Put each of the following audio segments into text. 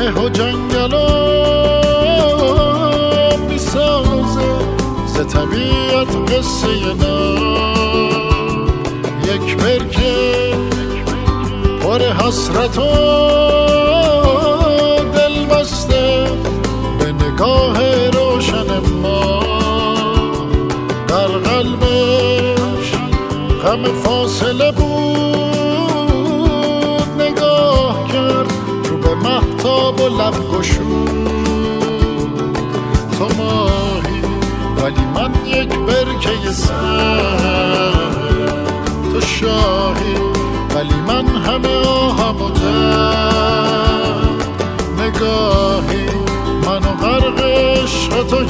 مه و جنگلا میسازه ز طبیعت قصه یک برکه پر حسرت و دل بسته به نگاه روشن ما در قلبش غم فاصله بود نگاه کرد رو به مهتاب و لب گشود تو ماهی ولی من یک برکه سر تو شاهی ولی من همه آهم و درد نگاهی منو غرق عشق تو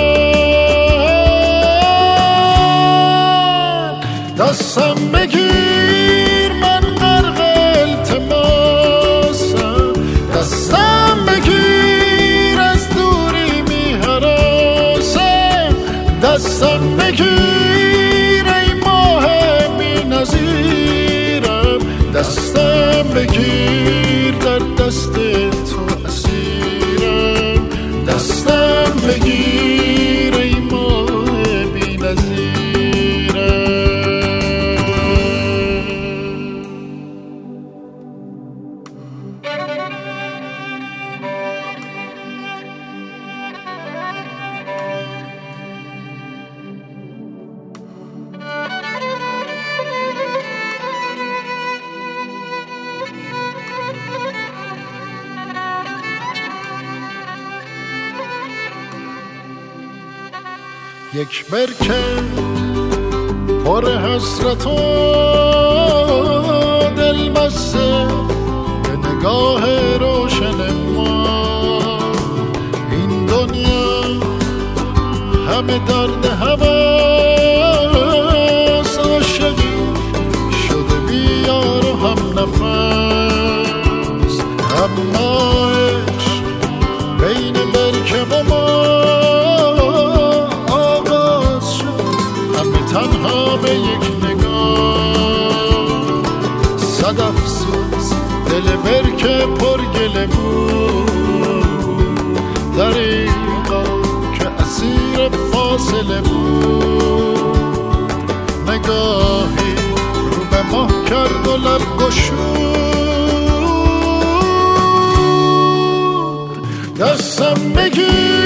کرد دستم بگیر من غرق التماسم دستم بگیر از دوری میهراسم دستم بگیر ای ماه بی نظیرم دستم بگیر در دست تو اسیرم دستم بگیر ای ماه بی نظیرم یک برکه پر حسرت و دل بسته به نگاه روشن ما این دنیا همه درد هوس عاشقی شده بیار و هم نفس اما عشق بین برکه و ما تنها به یک نگاه صد افسوس دل برکه پر گله بود دریغا که اسیر فاصله بود نگاهی رو به ماه کرد و لب گشود دستم بگیر